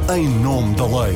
Em nome da lei.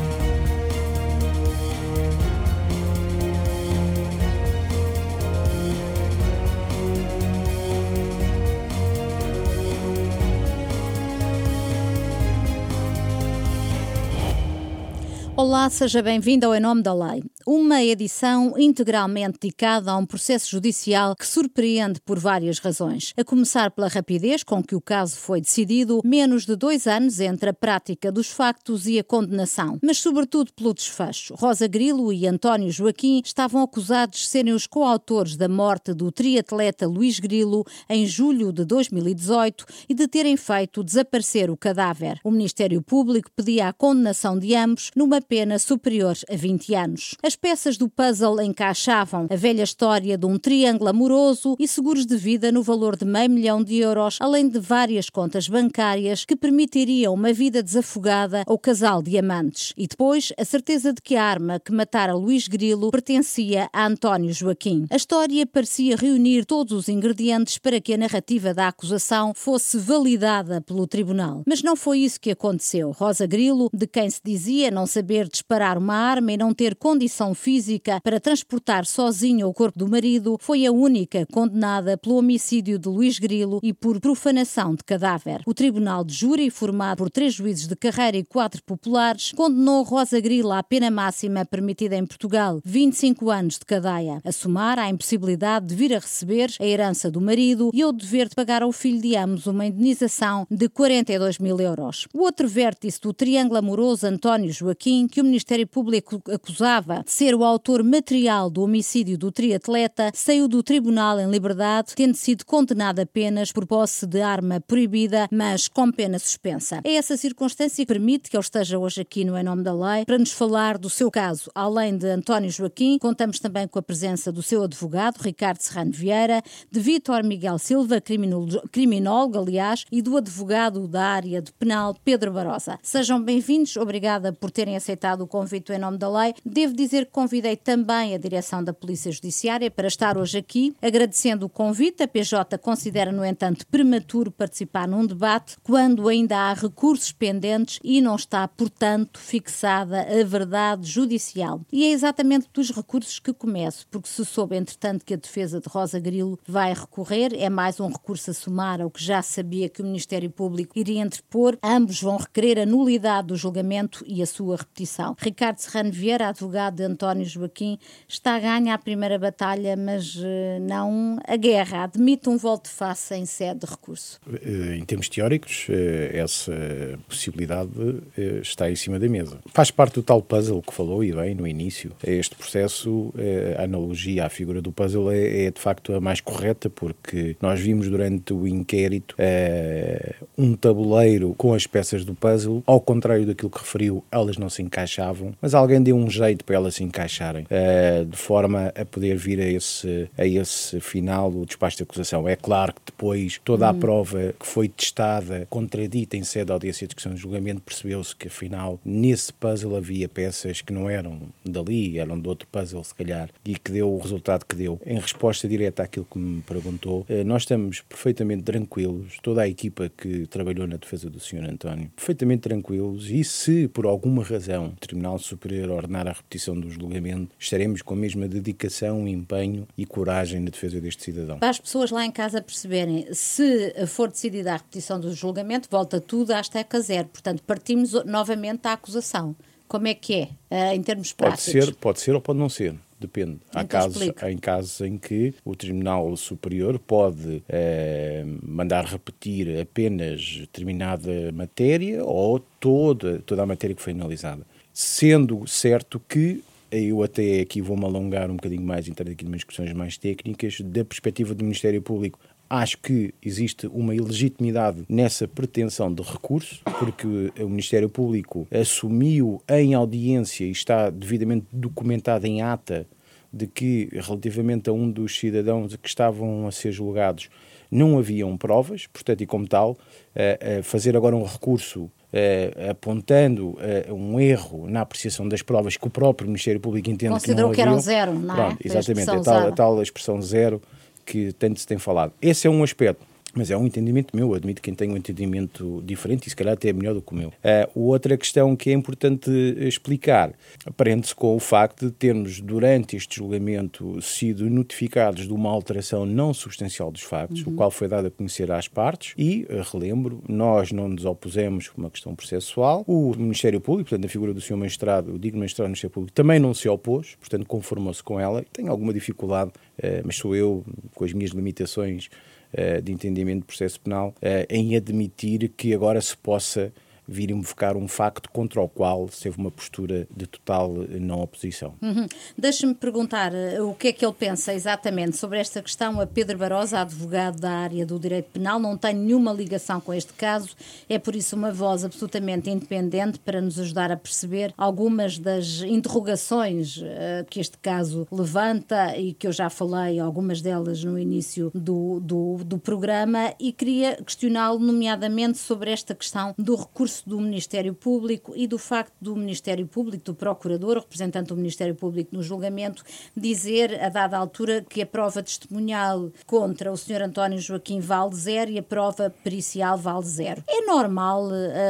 Olá, seja bem-vindo ao Em Nome da Lei. Uma edição integralmente dedicada a um processo judicial que surpreende por várias razões. A começar pela rapidez com que o caso foi decidido, menos de 2 anos entre a prática dos factos e a condenação. Mas sobretudo pelo desfecho. Rosa Grilo e António Joaquim estavam acusados de serem os coautores da morte do triatleta Luís Grilo em julho de 2018 e de terem feito desaparecer o cadáver. O Ministério Público pedia a condenação de ambos numa pena superior a 20 anos. As peças do puzzle encaixavam a velha história de um triângulo amoroso e seguros de vida no valor de €500 mil, além de várias contas bancárias que permitiriam uma vida desafogada ao casal de amantes. E depois, a certeza de que a arma que matara Luís Grilo pertencia a António Joaquim. A história parecia reunir todos os ingredientes para que a narrativa da acusação fosse validada pelo tribunal. Mas não foi isso que aconteceu. Rosa Grilo, de quem se dizia não saber disparar uma arma e não ter condição física para transportar sozinha o corpo do marido, foi a única condenada pelo homicídio de Luís Grilo e por profanação de cadáver. O tribunal de júri, formado por 3 juízes de carreira e 4 populares, condenou Rosa Grilo à pena máxima permitida em Portugal, 25 anos de cadeia, a somar à impossibilidade de vir a receber a herança do marido e ao dever de pagar ao filho de ambos uma indenização de €42 mil. O outro vértice do triângulo amoroso António Joaquim, que o Ministério Público acusava de ser o autor material do homicídio do triatleta, saiu do tribunal em liberdade, tendo sido condenado apenas por posse de arma proibida, mas com pena suspensa. É essa circunstância que permite que ele esteja hoje aqui no Em Nome da Lei para nos falar do seu caso. Além de António Joaquim, contamos também com a presença do seu advogado, Ricardo Serrano Vieira, de Vítor Miguel Silva, criminólogo, aliás, e do advogado da área de penal, Pedro Barosa. Sejam bem-vindos, obrigada por terem aceitado o convite Em Nome da Lei. Devo dizer que convidei também a direção da Polícia Judiciária para estar hoje aqui. Agradecendo o convite, a PJ considera, no entanto, prematuro participar num debate quando ainda há recursos pendentes e não está, portanto, fixada a verdade judicial. E é exatamente dos recursos que começo, porque se soube, entretanto, que a defesa de Rosa Grilo vai recorrer, é mais um recurso a somar ao que já sabia que o Ministério Público iria interpor. Ambos vão requerer a nulidade do julgamento e a sua repetição. Ricardo Serrano Vieira, advogado de António Joaquim, está a ganhar a primeira batalha, mas não a guerra. Admite um volte-face em sede de recurso. Em termos teóricos, essa possibilidade está em cima da mesa. Faz parte do tal puzzle que falou, e bem, no início. Este processo, a analogia à figura do puzzle é de facto a mais correta, porque nós vimos durante o inquérito um tabuleiro com as peças do puzzle, ao contrário daquilo que referiu, elas não se encaixavam, mas alguém deu um jeito para elas se encaixarem, de forma a poder vir a esse final o despacho de acusação. É claro que depois toda a prova que foi testada, contradita em sede de audiência de discussão de julgamento, percebeu-se que afinal nesse puzzle havia peças que não eram dali, eram de outro puzzle se calhar, e que deu o resultado que deu. Em resposta direta àquilo que me perguntou, nós estamos perfeitamente tranquilos, toda a equipa que trabalhou na defesa do Sr. António, perfeitamente tranquilos, e se por alguma razão o Tribunal Superior ordenar a repetição do julgamento, estaremos com a mesma dedicação, empenho e coragem na defesa deste cidadão. Para as pessoas lá em casa perceberem, se for decidida a repetição do julgamento, volta tudo à estaca zero. Portanto, partimos novamente da acusação. Como é que é, em termos práticos? Pode ser ou pode não ser. Depende. Há casos em que o Tribunal Superior pode mandar repetir apenas determinada matéria ou toda a matéria que foi analisada. Sendo certo que, eu até aqui vou-me alongar um bocadinho mais, entrar aqui em umas questões mais técnicas, da perspectiva do Ministério Público, acho que existe uma ilegitimidade nessa pretensão de recurso, porque o Ministério Público assumiu em audiência e está devidamente documentado em ata de que, relativamente a um dos cidadãos que estavam a ser julgados, não haviam provas, portanto, e como tal, fazer agora um recurso apontando um erro na apreciação das provas que o próprio Ministério Público entende considerou que não haviam. Considerou que eram zero, não é? Pronto, exatamente, a tal expressão zero que tanto se tem falado. Esse é um aspecto. Mas é um entendimento meu, admito quem tem um entendimento diferente e se calhar até é melhor do que o meu. Outra questão que é importante explicar prende-se com o facto de termos, durante este julgamento, sido notificados de uma alteração não substancial dos factos, o qual foi dado a conhecer às partes e, relembro, nós não nos opusemos por uma questão processual. O Ministério Público, portanto, a figura do Sr. Magistrado, o digno Magistrado do Ministério Público, também não se opôs, portanto, conformou-se com ela. Tem alguma dificuldade, mas sou eu, com as minhas limitações de entendimento do processo penal, em admitir que agora se possa vir invocar um facto contra o qual se teve uma postura de total não oposição. Deixa-me perguntar o que é que ele pensa exatamente sobre esta questão a Pedro Barosa, advogado da área do direito penal, não tem nenhuma ligação com este caso, é por isso uma voz absolutamente independente para nos ajudar a perceber algumas das interrogações que este caso levanta e que eu já falei, algumas delas no início do programa, e queria questioná-lo nomeadamente sobre esta questão do recurso do Ministério Público e do facto do Ministério Público, do Procurador, representante do Ministério Público no julgamento, dizer a dada altura que a prova testemunhal contra o Sr. António Joaquim vale zero e a prova pericial vale zero. É normal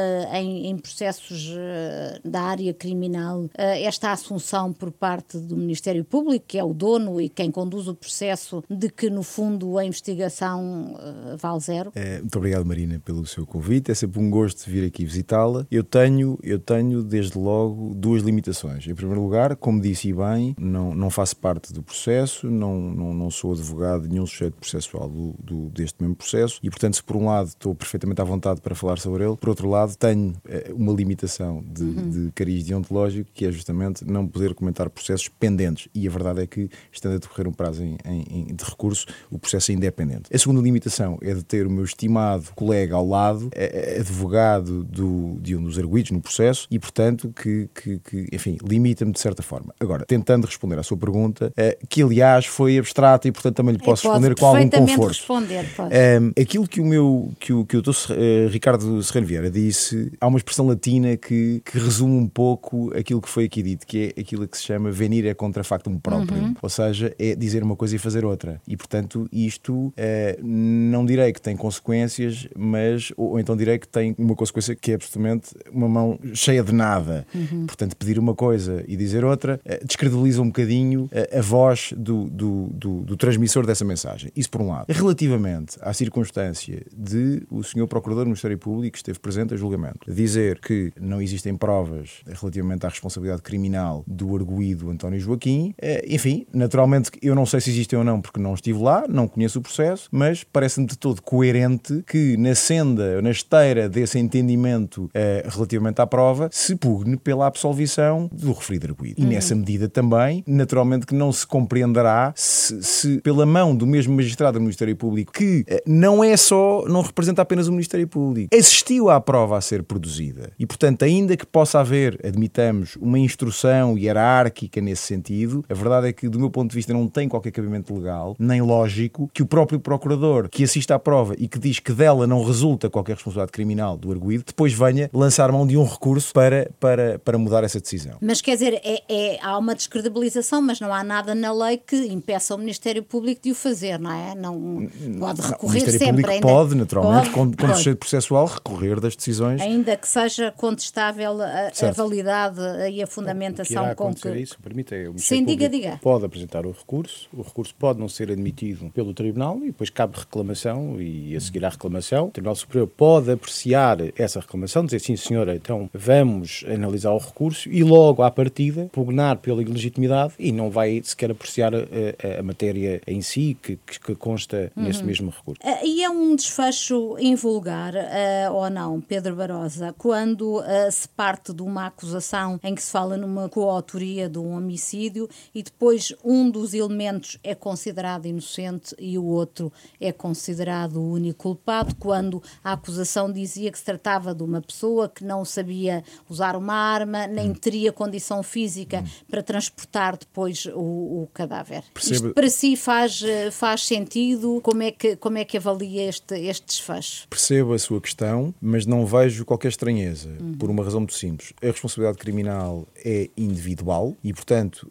em processos da área criminal esta assunção por parte do Ministério Público, que é o dono e quem conduz o processo, de que no fundo a investigação vale zero? Muito obrigado, Marina, pelo seu convite. É sempre um gosto vir aqui visitá-la. Eu tenho desde logo duas limitações. Em primeiro lugar, como disse bem, não faço parte do processo, não sou advogado de nenhum sujeito processual deste mesmo processo e, portanto, se por um lado estou perfeitamente à vontade para falar sobre ele, por outro lado tenho uma limitação de cariz deontológico, que é justamente não poder comentar processos pendentes, e a verdade é que, estando a decorrer um prazo de recurso, o processo ainda é pendente. A segunda limitação é de ter o meu estimado colega ao lado, advogado de um dos arguidos no processo, e portanto que enfim, limita-me de certa forma. Agora, tentando responder à sua pergunta, que aliás foi abstrata e portanto também lhe posso responder com algum conforto. Aquilo que o doutor Ricardo Serrano Vieira disse, há uma expressão latina que resume um pouco aquilo que foi aqui dito, que é aquilo que se chama venire contra factum proprium, ou seja, é dizer uma coisa e fazer outra, e portanto isto não direi que tem consequências, mas ou então direi que tem uma consequência que é absolutamente uma mão cheia de nada. Portanto, pedir uma coisa e dizer outra descredibiliza um bocadinho a voz do transmissor dessa mensagem. Isso por um lado. Relativamente à circunstância de o Sr. Procurador do Ministério Público, que esteve presente a julgamento, dizer que não existem provas relativamente à responsabilidade criminal do arguido António Joaquim, enfim, naturalmente eu não sei se existem ou não porque não estive lá, não conheço o processo, mas parece-me de todo coerente que na senda, na esteira desse entendimento relativamente à prova, se pugne pela absolvição do referido arguido. E nessa medida também, naturalmente que não se compreenderá se pela mão do mesmo magistrado do Ministério Público, que não representa apenas o Ministério Público, assistiu à prova a ser produzida. E, portanto, ainda que possa haver, admitamos, uma instrução hierárquica nesse sentido, a verdade é que, do meu ponto de vista, não tem qualquer cabimento legal, nem lógico, que o próprio procurador que assiste à prova e que diz que dela não resulta qualquer responsabilidade criminal do arguido, depois venha lançar mão de um recurso para mudar essa decisão. Mas quer dizer, há uma descredibilização, mas não há nada na lei que impeça o Ministério Público de o fazer, não é? Não pode recorrer. O Ministério sempre. Público pode, naturalmente, quando sujeito processual, recorrer das decisões. Ainda que seja contestável a validade e a fundamentação com que... isso, permite, o Sim, diga. Pode apresentar o recurso pode não ser admitido pelo Tribunal e depois cabe reclamação e a seguir à reclamação, o Tribunal Superior pode apreciar essa reclamação, dizer sim senhora, então vamos analisar o recurso e logo à partida pugnar pela ilegitimidade e não vai sequer apreciar a matéria em si que consta nesse mesmo recurso. E é um desfecho invulgar, ou não, Pedro Barosa, quando se parte de uma acusação em que se fala numa coautoria de um homicídio e depois um dos elementos é considerado inocente e o outro é considerado o único culpado, quando a acusação dizia que se tratava de uma pessoa que não sabia usar uma arma, nem teria condição física para transportar depois o cadáver. Percebe... Isto para si faz sentido? Como é que avalia este desfecho? Percebo a sua questão, mas não vejo qualquer estranheza, por uma razão muito simples. A responsabilidade criminal é individual e, portanto,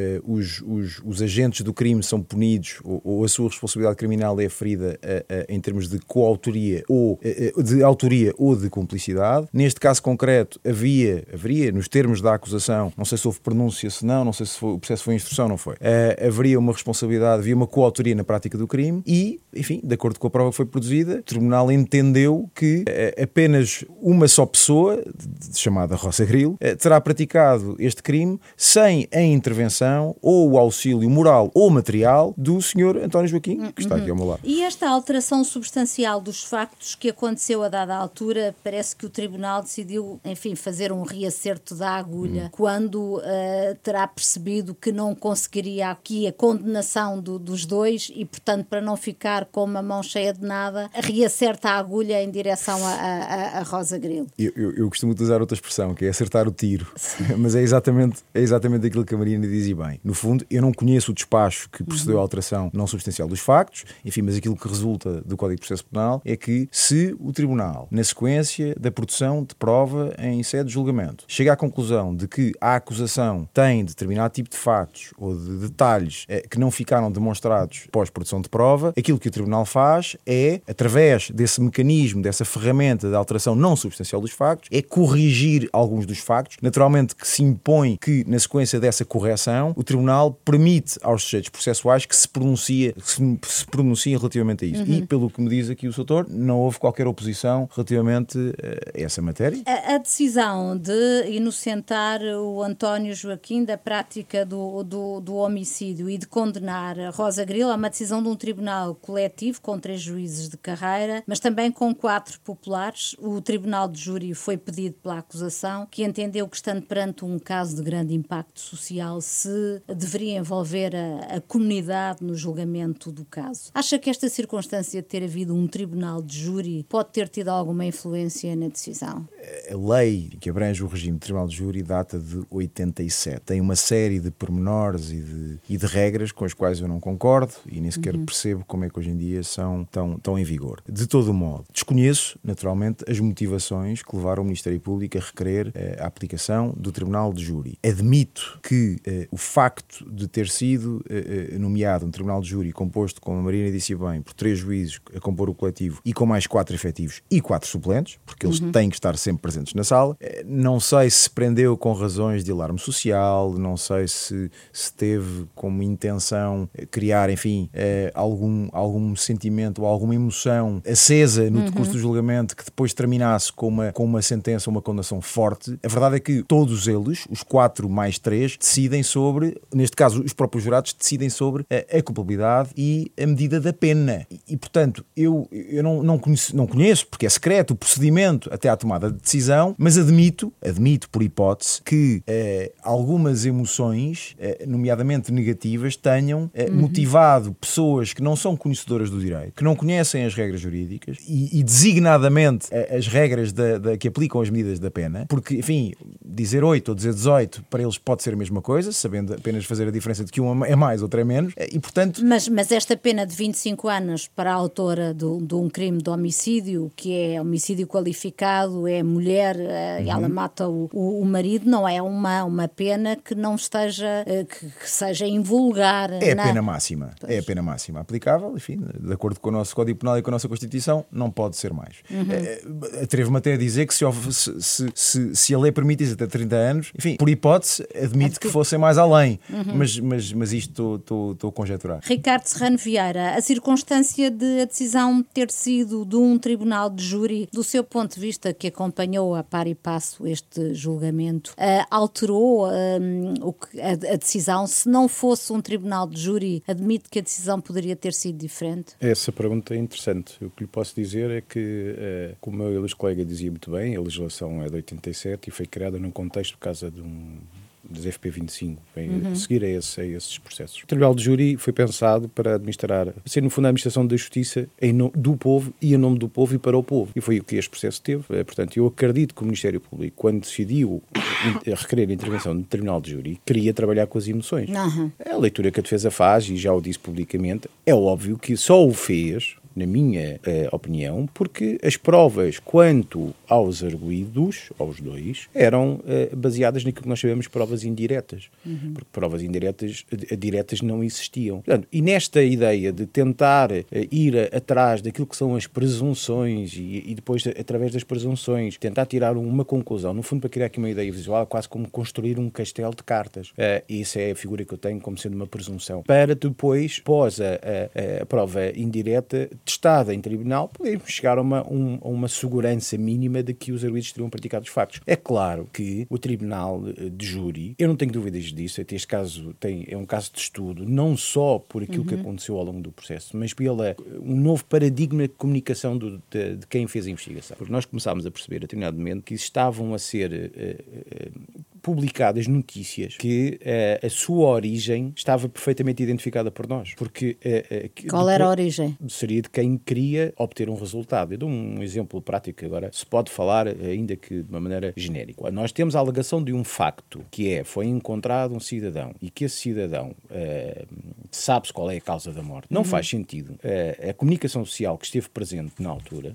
os agentes do crime são punidos ou a sua responsabilidade criminal é aferida em termos de coautoria ou de autoria ou de cumplicidade. Neste caso concreto, haveria, nos termos da acusação, não sei se houve pronúncia, se não sei se o processo foi instrução, não foi. Haveria uma responsabilidade, havia uma coautoria na prática do crime e, enfim, de acordo com a prova que foi produzida, o tribunal entendeu que apenas uma só pessoa, chamada Rosa Grilo, terá praticado este crime sem a intervenção ou o auxílio moral ou material do Sr. António Joaquim, que está aqui ao meu lado. E esta alteração substancial dos factos que aconteceu a dada altura, parece que o tribunal decidiu, enfim, fazer um reacerto da agulha quando terá percebido que não conseguiria aqui a condenação dos dois e, portanto, para não ficar com uma mão cheia de nada, reacerta a agulha em direção a Rosa Grilo. Eu costumo utilizar outra expressão, que é acertar o tiro, mas é exatamente aquilo que a Mariana diz e bem. No fundo, eu não conheço o despacho que procedeu à alteração não substancial dos factos, enfim, mas aquilo que resulta do Código de Processo Penal é que se o Tribunal, na sequência da produção de prova em sede de julgamento, chega à conclusão de que a acusação tem determinado tipo de factos ou de detalhes que não ficaram demonstrados pós-produção de prova, aquilo que o Tribunal faz é, através desse mecanismo, dessa ferramenta de alteração não substancial dos factos, é corrigir alguns dos factos. Naturalmente que se impõe que, na sequência dessa correção, o Tribunal permite aos sujeitos processuais que se pronunciem relativamente a isso. E, pelo que me diz aqui o Soutor, não houve qualquer oposição relativamente a essa matéria. A decisão de inocentar o António Joaquim da prática do homicídio e de condenar a Rosa Grilo é uma decisão de um tribunal coletivo com 3 juízes de carreira, mas também com 4 populares. O tribunal de júri foi pedido pela acusação, que entendeu que, estando perante um caso de grande impacto social, se deveria envolver a comunidade no julgamento do caso. Acha que esta circunstância de ter havido um tribunal de júri pode ter tido alguma influência na decisão? A lei que abrange o regime de tribunal de júri data de 87. Tem uma série de pormenores e de regras com as quais eu não concordo e nem sequer percebo como é que hoje em dia estão em vigor. De todo modo, desconheço, naturalmente, as motivações que levaram o Ministério Público a requerer a aplicação do tribunal de júri. Admito que o facto de ter sido nomeado um tribunal de júri composto, como a Marina disse bem, por 3 juízes a compor o coletivo e com mais 4 efetivos e 4 suplentes, porque eles têm que estar sempre presentes na sala. Não sei se prendeu com razões de alarme social, não sei se teve como intenção criar, enfim, algum sentimento ou alguma emoção acesa no decurso do julgamento que depois terminasse com uma sentença ou uma condenação forte. A verdade é que todos eles, os 4 mais 3, decidem sobre, neste caso os próprios jurados, decidem sobre a culpabilidade e a medida da pena. E portanto, eu não conheço, porque é secreto, o procedimento até à tomada de decisão, mas admito por hipótese, que algumas emoções, nomeadamente negativas, tenham motivado pessoas que não são conhecedoras do direito, que não conhecem as regras jurídicas e designadamente as regras que aplicam as medidas da pena, porque, enfim, dizer 8 ou dizer 18 para eles pode ser a mesma coisa, sabendo apenas fazer a diferença de que uma é mais, outra é menos, e portanto... Mas esta pena de 25 anos para a autora de um crime de homicídio, que é homicídio qualificado, é mulher, ela mata o marido, não é uma pena que não esteja, que seja invulgar. É a pena máxima. Pois. É a pena máxima aplicável, enfim, de acordo com o nosso Código Penal e com a nossa Constituição, não pode ser mais. Atrevo-me até a dizer que se a lei permitisse até 30 anos, enfim, por hipótese, admito que fossem mais além, mas isto estou a conjecturar. Ricardo Serrano Vieira, a circunstância de a decisão ter sido de um tribunal de júri, do seu ponto de vista, que acompanhou a par e passo este julgamento, alterou a decisão? Se não fosse um tribunal de júri, admite que a decisão poderia ter sido diferente? Essa pergunta é interessante. O que lhe posso dizer é que, como o meu colega dizia muito bem, a legislação é de 87 e foi criada num contexto por causa de das FP25, a seguir a esses processos. O Tribunal de Júri foi pensado para ser no fundo a administração da justiça do povo e em nome do povo e para o povo. E foi o que este processo teve. Portanto, eu acredito que o Ministério Público, quando decidiu requerer a intervenção do Tribunal de Júri, queria trabalhar com as emoções. A leitura que a defesa faz, e já o disse publicamente, é óbvio que só o fez, na minha opinião, porque as provas quanto aos arguidos, aos dois, eram baseadas naquilo que nós chamamos de provas indiretas. Porque provas diretas não existiam. Portanto, e nesta ideia de tentar ir atrás daquilo que são as presunções e depois, através das presunções, tentar tirar uma conclusão, no fundo para criar aqui uma ideia visual, quase como construir um castelo de cartas. Essa é a figura que eu tenho como sendo uma presunção. Para depois, após a prova indireta, testada em tribunal, podemos chegar a uma segurança mínima de que os arguidos teriam praticado os factos. É claro que o Tribunal de Júri, eu não tenho dúvidas disso, até este caso é um caso de estudo, não só por aquilo que aconteceu ao longo do processo, mas pelo um novo paradigma de comunicação de quem fez a investigação. Porque nós começámos a perceber, a determinado momento, que estavam a ser publicadas notícias que a sua origem estava perfeitamente identificada por nós. Porque qual era a origem? Seria de quem queria obter um resultado. Eu dou um exemplo prático agora. Se pode falar, ainda que de uma maneira genérica. Nós temos a alegação de um facto, que foi encontrado um cidadão e que esse cidadão sabe-se qual é a causa da morte. Não faz sentido a comunicação social que esteve presente na altura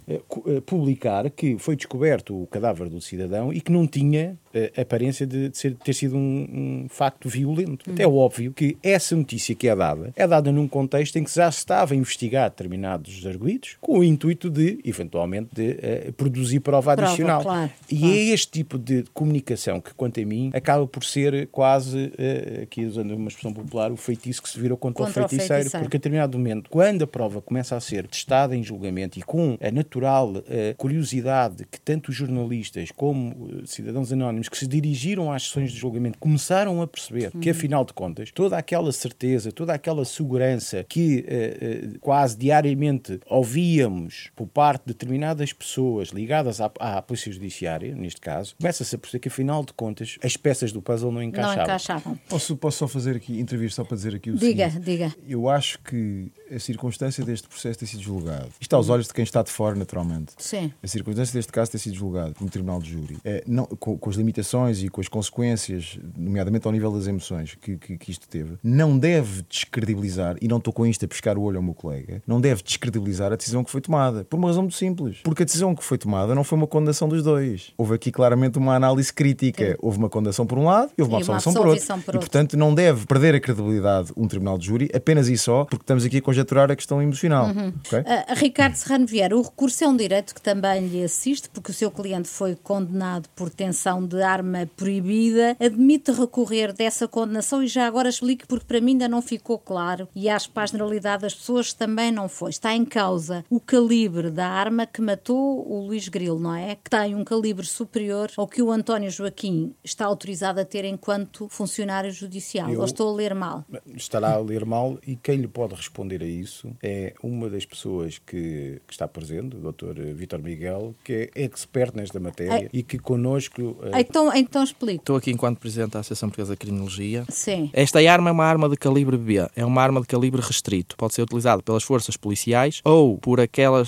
publicar que foi descoberto o cadáver do cidadão e que não tinha aparência de ter sido um facto violento. É óbvio que essa notícia que é dada num contexto em que já se estava a investigar determinados arguidos com o intuito de, eventualmente, produzir prova adicional. Claro. É este tipo de comunicação que, quanto a mim, acaba por ser quase, aqui usando uma expressão popular, o feitiço que se virou contra o feiticeiro. Porque a determinado momento, quando a prova começa a ser testada em julgamento e com a natural curiosidade que tanto os jornalistas como cidadãos anónimos que se dirigiram às sessões de julgamento começaram a perceber que, afinal de contas, toda aquela certeza, toda aquela segurança que quase diariamente ouvíamos por parte de determinadas pessoas ligadas à Polícia Judiciária, neste caso, começa-se a perceber que, afinal de contas, as peças do puzzle não encaixavam. Posso só fazer aqui entrevista só para dizer aqui o seguinte? Diga. Eu acho que a circunstância deste processo ter sido julgado, isto aos olhos de quem está de fora, naturalmente. Sim. A circunstância deste caso ter sido julgado por um tribunal de júri, não, com as limitações e com as consequências, nomeadamente ao nível das emoções que isto teve, não deve descredibilizar, e não estou com isto a pescar o olho ao meu colega, não deve descredibilizar a decisão que foi tomada, por uma razão muito simples. Porque a decisão que foi tomada não foi uma condenação dos dois. Houve aqui claramente uma análise crítica. Sim. Houve uma condenação por um lado e houve uma absolvição por outro. E, portanto, não deve perder a credibilidade um tribunal de júri apenas e só porque estamos aqui a conjecturar a questão emocional. Okay? Ricardo Serrano Vieira, o recurso é um direito que também lhe assiste, porque o seu cliente foi condenado por detenção de arma proibida. Admite recorrer dessa condenação e já agora explique, porque para mim ainda não ficou claro e acho que para a generalidade das pessoas também não foi. Está em causa o calibre da arma que matou o Luís Grilo, não é? Que tem um calibre superior ao que o António Joaquim está autorizado a ter enquanto funcionário judicial. Ou estou a ler mal? Estará a ler mal, e quem lhe pode responder a isso é uma das pessoas que está presente, o Dr. Vítor Miguel, que é expert nesta matéria e que connosco... Então explico. Estou aqui enquanto Presidente da Associação Portuguesa de Criminologia. Sim. Esta arma é uma arma de calibre B, é uma arma de calibre restrito. Pode ser utilizada pelas forças policiais ou por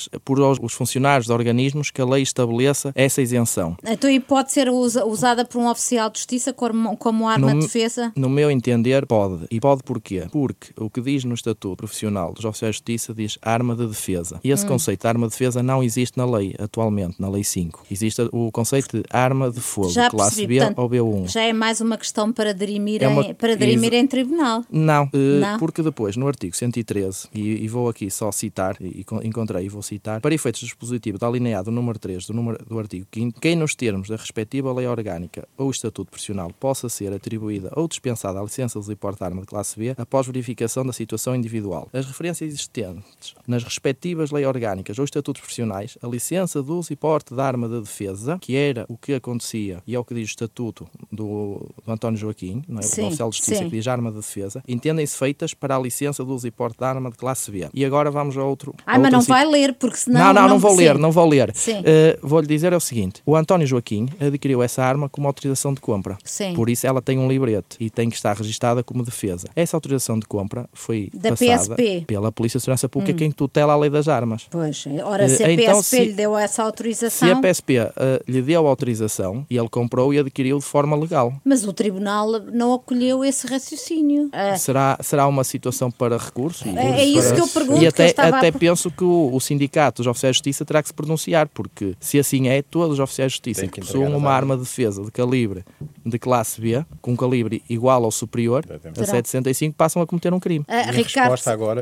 os funcionários de organismos que a lei estabeleça essa isenção. Então, e pode ser usada por um oficial de justiça como arma de defesa? No meu entender, pode. E pode porquê? Porque o que diz no Estatuto Profissional dos Oficiais de Justiça diz arma de defesa. E esse conceito de arma de defesa não existe na lei, atualmente, na Lei 5. Existe o conceito de arma de fogo, classe B, portanto, ou B1. Já é mais uma questão para dirimir, em tribunal. Não, porque depois, no artigo 113, e vou aqui só citar, e encontrei e vou citar, para efeitos dispositivos da alineado número 3 do artigo 5º, quem nos termos da respectiva lei orgânica ou estatuto profissional possa ser atribuída ou dispensada a licença de uso e porte de arma de classe B após verificação da situação individual. As referências existentes nas respectivas leis orgânicas ou estatutos profissionais, a licença de uso e porte de arma de defesa, que era o que acontecia e é o que diz o Estatuto do António Joaquim, não é? Sim, do oficial de justiça, que diz arma de defesa, entendem-se feitas para a licença de uso e porte de arma de classe B. E agora vamos a outro... Mas não vai ler, porque senão... Não vou ler, não vou ler. Vou-lhe dizer é o seguinte, o António Joaquim adquiriu essa arma com uma autorização de compra. Sim. Por isso ela tem um librete e tem que estar registada como defesa. Essa autorização de compra foi da passada PSP. pela Polícia de Segurança Pública, quem tutela a lei das armas. Pois, ora, se a PSP lhe deu essa autorização... Se a PSP lhe deu a autorização e ele comprou e adquiriu de forma legal. Mas o Tribunal não acolheu esse raciocínio. Será uma situação para recurso? É isso que eu pergunto. E até penso que o Sindicato dos Oficiais de Justiça terá que se pronunciar, porque se assim é, todos os Oficiais de Justiça que possuam uma arma de defesa de calibre de classe B, com calibre igual ou superior a 7,65, passam a cometer um crime. Ricardo, resposta agora,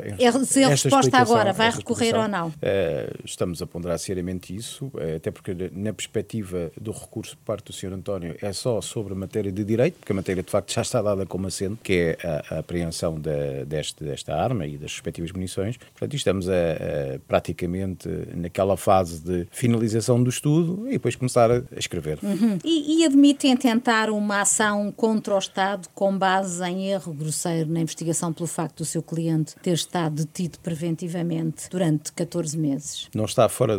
vai recorrer ou não? Estamos a ponderar seriamente isso, até porque na perspectiva do recurso por parte do Sr. António é só sobre a matéria de direito, porque a matéria de facto já está dada como assento, que é a apreensão desta arma e das respectivas munições. Portanto, estamos praticamente naquela fase de finalização do estudo e depois começar a escrever. E admitem tentar uma ação contra o Estado com base em erro grosseiro na investigação pelo facto do seu cliente ter estado detido preventivamente durante 14 meses? Não está fora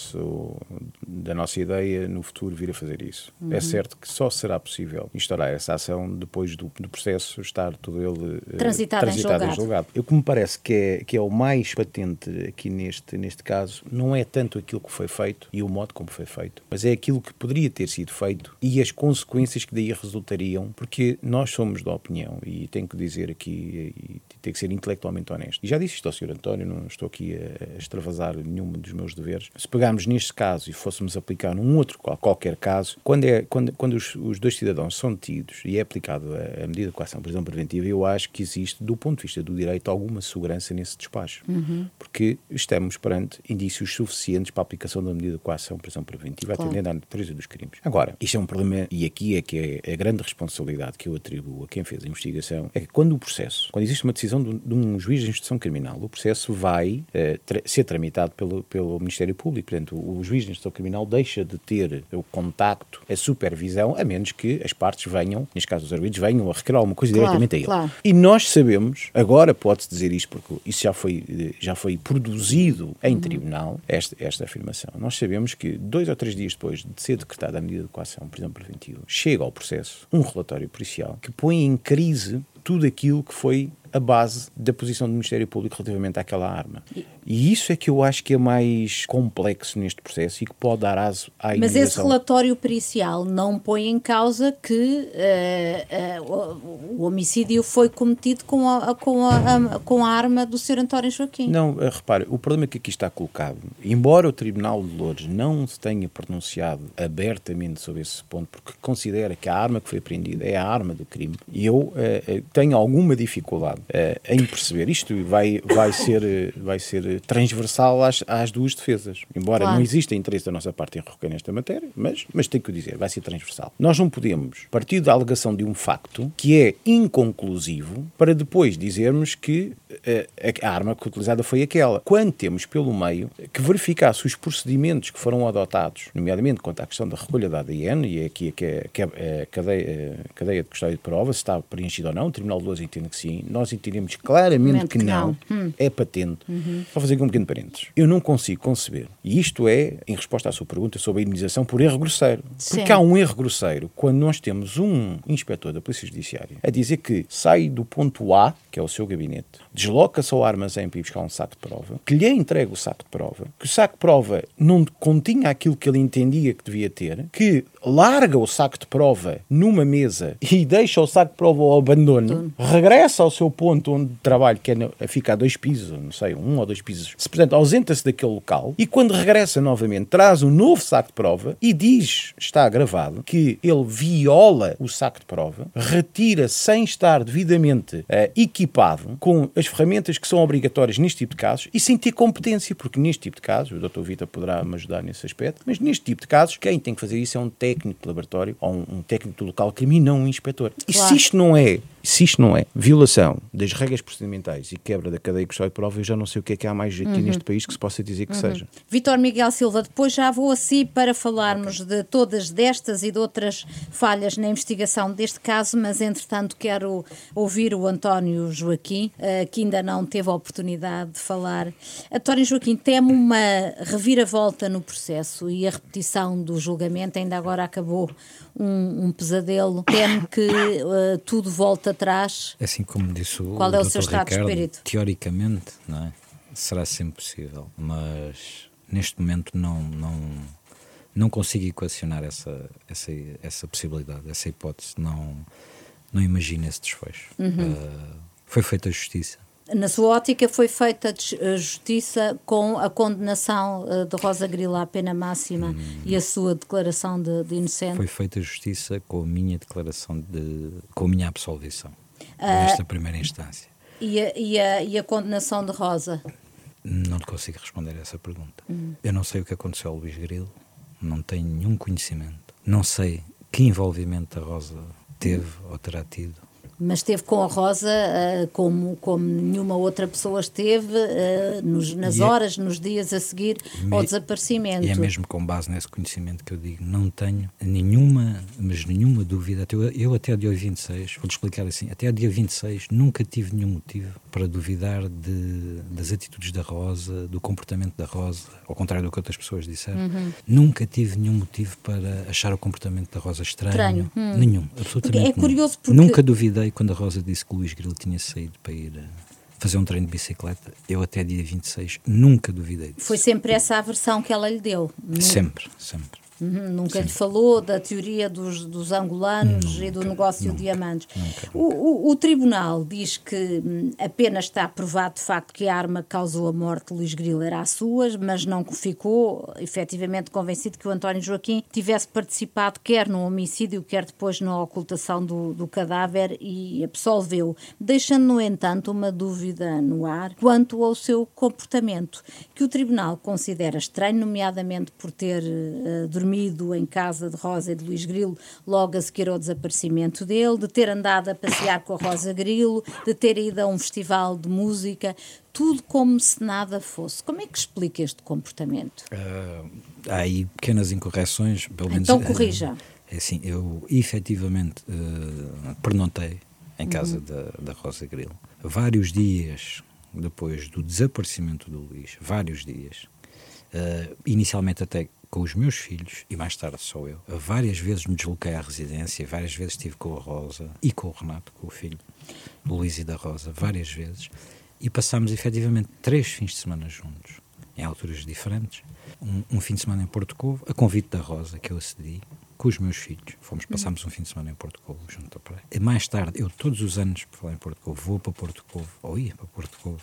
da nossa ideia no futuro vir a fazer isso. É certo que só será possível instaurar essa ação depois do processo estar todo ele transitado em julgado. O que me parece que é o mais patente aqui neste caso não é tanto aquilo que foi feito e o modo como foi feito, mas é aquilo que poderia ter sido feito e as consequências que daí resultariam, porque nós somos da opinião, e tenho que dizer aqui, e tem que ser intelectualmente honesto, e já disse isto ao Sr. António, não estou aqui a extravasar nenhum dos meus deveres. Se pegarmos neste caso e fôssemos aplicar num outro qualquer caso, quando os dois cidadãos são detidos e é aplicado a medida de coação, prisão preventiva, eu acho que existe, do ponto de vista do direito, alguma segurança nesse despacho, porque estamos perante indícios suficientes para a aplicação da medida de coação, prisão preventiva, atendendo à natureza dos crimes. Agora, isto é um problema, e aqui é que é a grande responsabilidade que eu atribuo a quem fez a investigação, é que quando existe uma decisão de um juiz de instrução criminal, o processo vai ser tramitado pelo Ministério Público. Portanto, o juiz de instrução criminal deixa de ter o contacto, a supervisão, a menos que as partes venham, neste caso os arguidos, venham a requerer alguma coisa diretamente a ele. Claro. E nós sabemos, agora pode-se dizer isto porque isso já foi produzido em tribunal, esta afirmação. Nós sabemos que 2 ou 3 dias depois de ser decretada a medida de coação, prisão preventiva, chega ao processo um relatório policial que põe em crise tudo aquilo que foi a base da posição do Ministério Público relativamente àquela arma. E isso é que eu acho que é mais complexo neste processo e que pode dar aso à Mas inovação. esse relatório pericial não põe em causa que o homicídio foi cometido com a arma do Sr. António Joaquim. Não, repare, o problema que aqui está colocado, embora o Tribunal de Loures não se tenha pronunciado abertamente sobre esse ponto, porque considera que a arma que foi apreendida é a arma do crime, e eu tenho alguma dificuldade em perceber. Isto vai ser transversal às duas defesas. Embora não exista interesse da nossa parte em recorrer nesta matéria, mas tenho que o dizer, vai ser transversal. Nós não podemos partir da alegação de um facto que é inconclusivo para depois dizermos que a arma que utilizada foi aquela. Quando temos pelo meio que verificar se os procedimentos que foram adotados, nomeadamente quanto à questão da recolha da ADN, e é aqui que a cadeia de custódia de prova, se está preenchida ou não, o Tribunal de Loures entende que sim, nós entendemos claramente que não. É patente. Vou fazer aqui um pequeno parênteses. Eu não consigo conceber, e isto é em resposta à sua pergunta sobre a indenização por erro grosseiro. Sim. Porque há um erro grosseiro quando nós temos um inspetor da Polícia Judiciária a dizer que sai do ponto A, que é o seu gabinete, desloca-se ao armazém para ir buscar um saco de prova, que lhe entrega o saco de prova, que o saco de prova não continha aquilo que ele entendia que devia ter, que larga o saco de prova numa mesa e deixa o saco de prova ao abandono, regressa ao seu ponto onde trabalha, que fica a 2 pisos, não sei, 1 ou 2 pisos, portanto, ausenta-se daquele local, e quando regressa novamente, traz um novo saco de prova e diz, está gravado, que ele viola o saco de prova, retira sem estar devidamente equipado com as ferramentas que são obrigatórias neste tipo de casos e sem ter competência, porque neste tipo de casos, o Dr. Vitor poderá me ajudar nesse aspecto, mas neste tipo de casos, quem tem que fazer isso é um técnico de laboratório ou um técnico do local crime e não um inspetor. Claro. E se isto não é Se isto não é violação das regras procedimentais e quebra da cadeia custódia de prova, eu já não sei o que é que há mais aqui neste país que se possa dizer que seja. Vítor Miguel Silva, depois já vou a si para falarmos de todas destas e de outras falhas na investigação deste caso, mas entretanto quero ouvir o António Joaquim, que ainda não teve a oportunidade de falar. António Joaquim, teme uma reviravolta no processo e a repetição do julgamento, ainda agora acabou um pesadelo, teme que tudo volte atrás? Assim como disse o Qual é o Dr. seu estado Ricardo, de espírito? teoricamente, não é? Será sempre possível, mas neste momento não consigo equacionar essa possibilidade, essa hipótese, não imagino esse desfecho. Foi feita a justiça. Na sua ótica foi feita a justiça com a condenação de Rosa Grilo à pena máxima e a sua declaração de inocente? Foi feita a justiça com a minha declaração com a minha absolvição, nesta primeira instância. E a condenação de Rosa? Não te consigo responder a essa pergunta. Eu não sei o que aconteceu ao Luís Grilo, não tenho nenhum conhecimento, não sei que envolvimento a Rosa teve ou terá tido. Mas esteve com a Rosa como nenhuma outra pessoa esteve nas horas, nos dias a seguir ao desaparecimento. E é mesmo com base nesse conhecimento que eu digo, não tenho nenhuma dúvida. Eu até dia 26, vou-te explicar assim, até dia 26 nunca tive nenhum motivo para duvidar das atitudes da Rosa, do comportamento da Rosa, ao contrário do que outras pessoas disseram. Nunca tive nenhum motivo para achar o comportamento da Rosa estranho. Nenhum, absolutamente é curioso porque... Nunca duvidei quando a Rosa disse que o Luís Grilo tinha saído para ir fazer um treino de bicicleta. Eu até dia 26 nunca duvidei disso. Foi sempre essa a versão que ela lhe deu? Sempre. Nunca lhe falou da teoria dos angolanos e do negócio de diamantes. O tribunal diz que apenas está provado de facto que a arma que causou a morte de Luís Grilo era a sua, mas não ficou efetivamente convencido que o António Joaquim tivesse participado quer no homicídio, quer depois na ocultação do cadáver, e absolveu, deixando no entanto uma dúvida no ar quanto ao seu comportamento, que o tribunal considera estranho, nomeadamente por ter dormido em casa de Rosa e de Luís Grilo logo a seguir ao desaparecimento dele, de ter andado a passear com a Rosa Grilo, de ter ido a um festival de música, tudo como se nada fosse. Como é que explica este comportamento? Há aí pequenas incorreções, pelo menos. Então corrija. É assim, eu efetivamente pernontei em casa da Rosa Grilo. Vários dias depois do desaparecimento do Luís, vários dias, inicialmente até com os meus filhos, e mais tarde só eu. Várias vezes me desloquei à residência, várias vezes estive com a Rosa e com o Renato, com o filho do Luís e da Rosa, várias vezes, e passámos efetivamente 3 fins de semana juntos, em alturas diferentes. Um fim de semana em Porto Covo, a convite da Rosa, que eu acedi, com os meus filhos. Passámos um fim de semana em Porto Covo, junto à praia. E mais tarde, eu todos os anos, por falar em Porto Covo, vou para Porto Covo, ou ia para Porto Covo,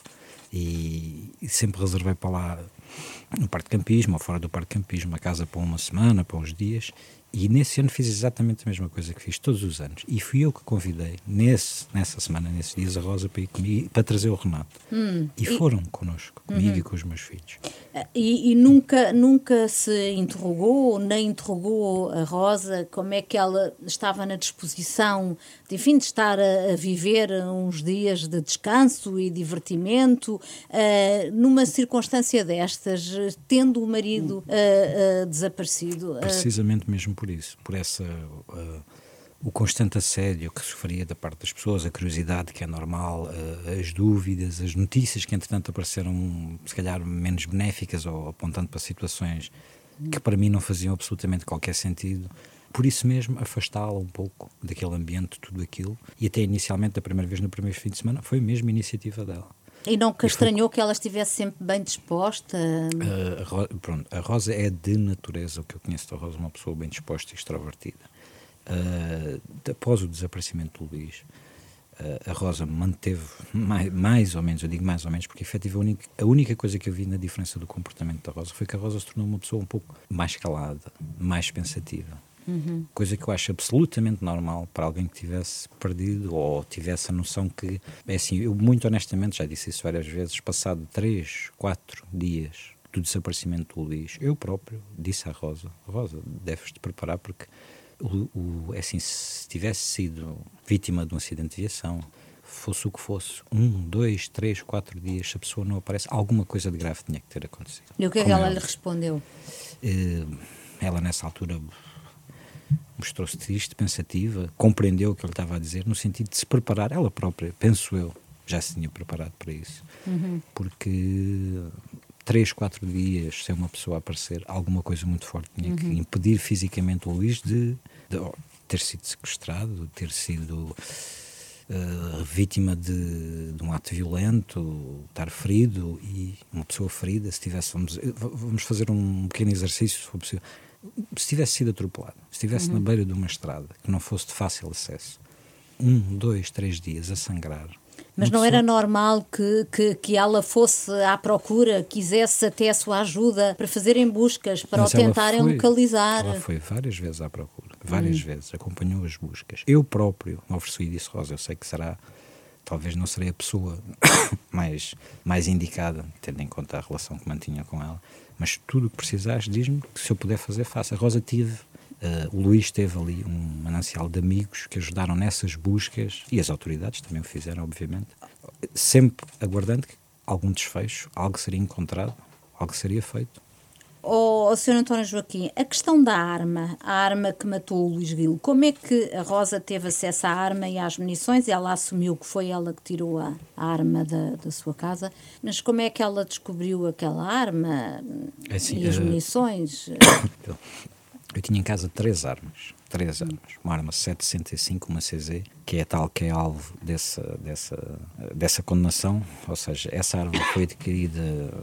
e sempre reservei para lá, no parque de campismo ou fora do parque de campismo, uma casa para uma semana, para uns dias, e nesse ano fiz exatamente a mesma coisa que fiz todos os anos, e fui eu que convidei nessa semana, nesses dias, a Rosa para ir comigo, para trazer o Renato, e foram connosco, comigo e com os meus filhos. E nunca se interrogou, nem interrogou a Rosa, como é que ela estava na disposição de estar a viver uns dias de descanso e divertimento, numa circunstância destas, tendo o marido desaparecido? Precisamente mesmo por isso, por o constante assédio que sofria da parte das pessoas, a curiosidade que é normal, as dúvidas, as notícias que entretanto apareceram se calhar menos benéficas ou apontando para situações que para mim não faziam absolutamente qualquer sentido. Por isso mesmo, afastá-la um pouco daquele ambiente, tudo aquilo, e até inicialmente, da primeira vez no primeiro fim de semana, foi mesmo iniciativa dela. E nunca estranhou que ela estivesse sempre bem disposta? A Rosa é de natureza, o que eu conheço da Rosa, uma pessoa bem disposta e extrovertida. Após o desaparecimento do Luís, a Rosa manteve mais ou menos, eu digo mais ou menos, porque efetivamente a única coisa que eu vi na diferença do comportamento da Rosa foi que a Rosa se tornou uma pessoa um pouco mais calada, mais pensativa. Coisa que eu acho absolutamente normal para alguém que tivesse perdido ou tivesse a noção que, é assim, eu muito honestamente já disse isso várias vezes, passado 3, 4 dias do desaparecimento do Luís, eu próprio disse à Rosa, deves-te preparar porque é assim, se tivesse sido vítima de um acidente de viação, fosse o que fosse, 1, 2, 3, 4 dias, se a pessoa não aparece, alguma coisa de grave tinha que ter acontecido. E o que é que ela lhe respondeu? Ela, nessa altura, mostrou-se triste, pensativa, compreendeu o que ele estava a dizer, no sentido de se preparar, ela própria, penso eu, já se tinha preparado para isso. Porque 3, 4 dias sem uma pessoa aparecer, alguma coisa muito forte tinha que impedir fisicamente o Luís de ter sido sequestrado, de ter sido vítima de um ato violento, estar ferido, e uma pessoa ferida, se tivesse, vamos fazer um pequeno exercício, se for possível, se tivesse sido atropelado, se estivesse na beira de uma estrada que não fosse de fácil acesso, 1, 2, 3 dias a sangrar. Mas não era normal que ela fosse à procura, quisesse até a sua ajuda para fazerem buscas, para o tentarem localizar? Ela foi várias vezes à procura, várias vezes, acompanhou as buscas. Eu próprio me ofereci e disse: Rosa, eu sei que talvez não serei a pessoa mais indicada, tendo em conta a relação que mantinha com ela, mas tudo o que precisares, diz-me, que se eu puder fazer, faça. A Rosa o Luís teve ali um manancial de amigos que ajudaram nessas buscas, e as autoridades também o fizeram, obviamente, sempre aguardando que algum desfecho, algo seria encontrado, algo seria feito. Sr. António Joaquim, a questão da arma, a arma que matou o Luís Grilo, como é que a Rosa teve acesso à arma e às munições? Ela assumiu que foi ela que tirou a arma da sua casa, mas como é que ela descobriu aquela arma e as munições? Eu tinha em casa 3 armas. Uma arma 765, uma CZ, que é tal que é alvo dessa condenação, ou seja, essa arma foi adquirida,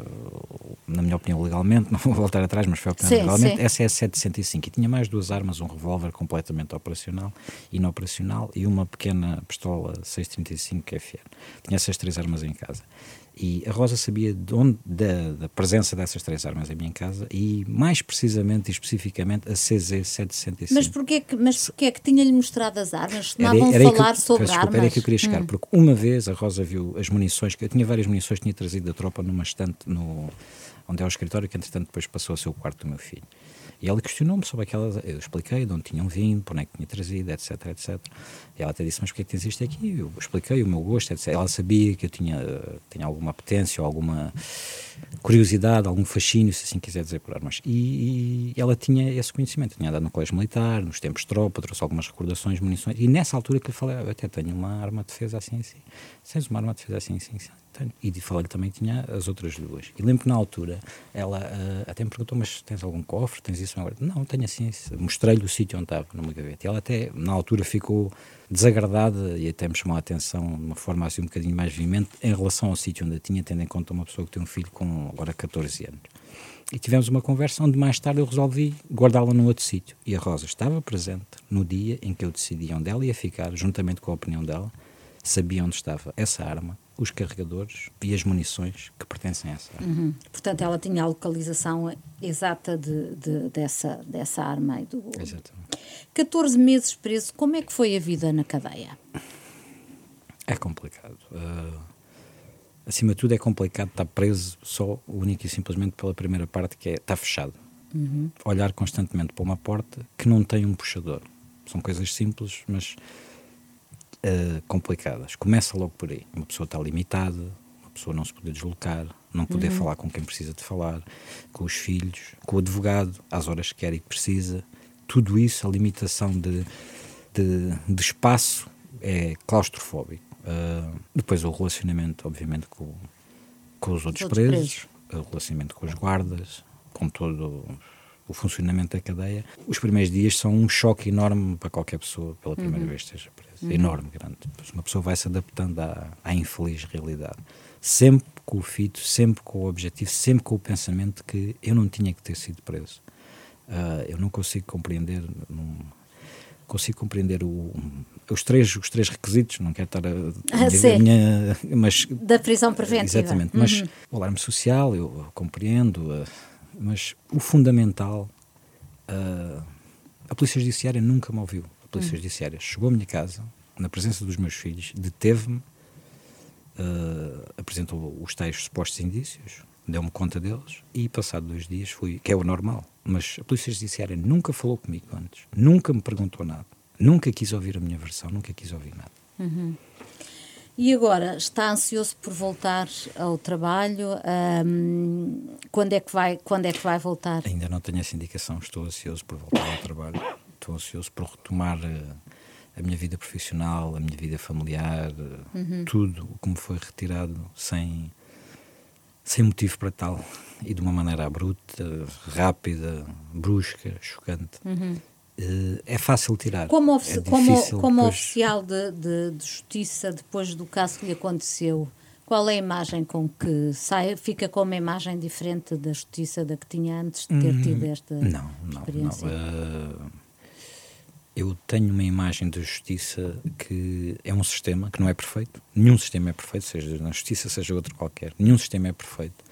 na minha opinião, legalmente, não vou voltar atrás, mas foi legalmente. Sim. Essa é a 765, e tinha mais 2 armas, um revólver completamente operacional, inoperacional, e uma pequena pistola 635 FN. Tinha essas 3 armas em casa. E a Rosa sabia da presença dessas 3 armas em minha casa, e mais precisamente e especificamente a CZ 765. Mas porquê é que tinha-lhe mostrado as armas? Tomavam falar sobre armas? Era aí que eu queria chegar, porque uma vez a Rosa viu as munições, que eu tinha várias munições que tinha trazido da tropa numa estante onde é o escritório, que entretanto depois passou a ser o quarto do meu filho. E ela questionou-me sobre aquelas, eu expliquei de onde tinham vindo, por onde é que tinha trazido, etc, etc. E ela até disse: mas porquê é que tens isto aqui? Eu expliquei o meu gosto, etc. Ela sabia que eu tinha alguma apetência, ou alguma curiosidade, algum fascínio, se assim quiser dizer, por armas. E ela tinha esse conhecimento, tinha andado no colégio militar, nos tempos de tropa, trouxe algumas recordações, munições, e nessa altura que eu falei: eu até tenho uma arma de defesa assim, assim. Tens uma arma de defesa assim, assim, assim? Tenho. E falei-lhe também que tinha as outras 2. E lembro que na altura ela até me perguntou: mas tens algum cofre? Tens isso? Não, tenho assim. Mostrei-lhe o sítio onde estava, numa gaveta. E ela até, na altura, ficou desagradada e até me chamou a atenção de uma forma assim um bocadinho mais veemente em relação ao sítio onde eu tinha, tendo em conta uma pessoa que tem um filho com agora 14 anos. E tivemos uma conversa onde mais tarde eu resolvi guardá-la num outro sítio. E a Rosa estava presente no dia em que eu decidi onde ela ia ficar, juntamente com a opinião dela, sabia onde estava essa arma, os carregadores e as munições que pertencem a essa arma. Portanto, ela tinha a localização exata dessa arma. Exatamente. 14 meses preso, como é que foi a vida na cadeia? É complicado. Acima de tudo é complicado estar preso só, único e simplesmente pela primeira parte, que é estar fechado. Olhar constantemente para uma porta que não tem um puxador. São coisas simples, mas complicadas. Começa logo por aí. Uma pessoa está limitada, uma pessoa não se poder deslocar, não poder falar com quem precisa de falar, com os filhos, com o advogado, às horas que quer e que precisa. Tudo isso, a limitação de espaço é claustrofóbico. Depois o relacionamento, obviamente, com os outros presos, o relacionamento com os guardas, com todo o funcionamento da cadeia. Os primeiros dias são um choque enorme para qualquer pessoa pela primeira vez que esteja presa. Enorme, grande. Uma pessoa vai se adaptando à infeliz realidade. Sempre com o fito, sempre com o objetivo, sempre com o pensamento que eu não tinha que ter sido preso. Eu não consigo compreender... os três requisitos, não quero estar a dizer mas da prisão preventiva. Exatamente, mas o alarme social eu compreendo, mas o fundamental, a Polícia Judiciária nunca me ouviu. A Polícia Judiciária chegou à minha casa, na presença dos meus filhos, deteve-me, apresentou os tais supostos indícios, deu-me conta deles e passado 2 dias fui, que é o normal, mas a Polícia Judiciária nunca falou comigo antes, nunca me perguntou nada, Nunca quis ouvir a minha versão, nunca quis ouvir nada. Uhum. E agora, está ansioso por voltar ao trabalho? Quando é que vai voltar? Ainda não tenho essa indicação. Estou ansioso por voltar ao trabalho. Estou ansioso por retomar a minha vida profissional, a minha vida familiar, tudo o que me foi retirado sem motivo para tal. E de uma maneira abrupta, rápida, brusca, chocante. É fácil tirar. Como depois... oficial de justiça, depois do caso que lhe aconteceu, qual é a imagem com que sai? Fica com uma imagem diferente da justiça da que tinha antes de ter tido esta experiência? Não. Eu tenho uma imagem da justiça que é um sistema que não é perfeito. Nenhum sistema é perfeito, seja na justiça, seja outro qualquer. Nenhum sistema é perfeito.